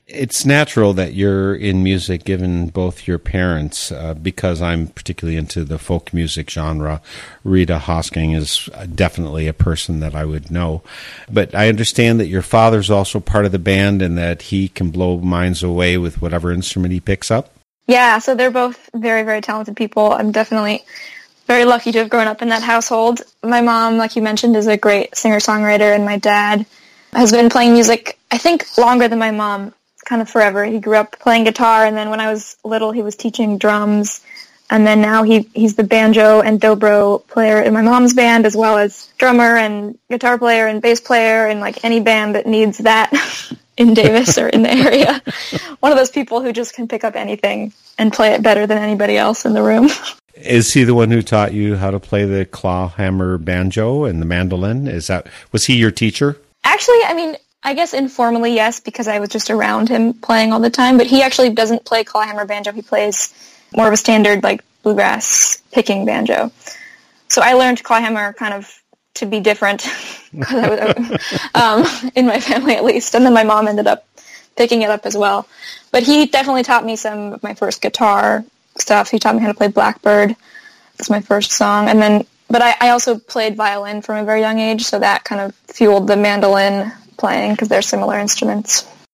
It's natural that you're in music given both your parents, because I'm particularly into the folk music genre. Rita Hosking is definitely a person that I would know. But I understand that your father's also part of the band and that he can blow minds away with whatever instrument he picks up. Yeah, so they're both very, very talented people. I'm definitely very lucky to have grown up in that household. My mom, like you mentioned, is a great singer-songwriter, and my dad has been playing music, I think, longer than my mom, kind of forever. He grew up playing guitar, and then when I was little, he was teaching drums, and then now he's the banjo and dobro player in my mom's band, as well as drummer and guitar player and bass player, and like any band that needs that in Davis or in the area. One of those people who just can pick up anything and play it better than anybody else in the room. Is he the one who taught you how to play the clawhammer banjo and the mandolin? Was he your teacher? Actually, I mean, I guess informally, yes, because I was just around him playing all the time. But he actually doesn't play clawhammer banjo. He plays more of a standard, like, bluegrass picking banjo. So I learned clawhammer kind of to be different, in my family at least. And then my mom ended up picking it up as well. But he definitely taught me some of my first guitar stuff. He taught me how to play Blackbird. That's my first song. But I also played violin from a very young age, so that kind of fueled the mandolin playing because they're similar instruments.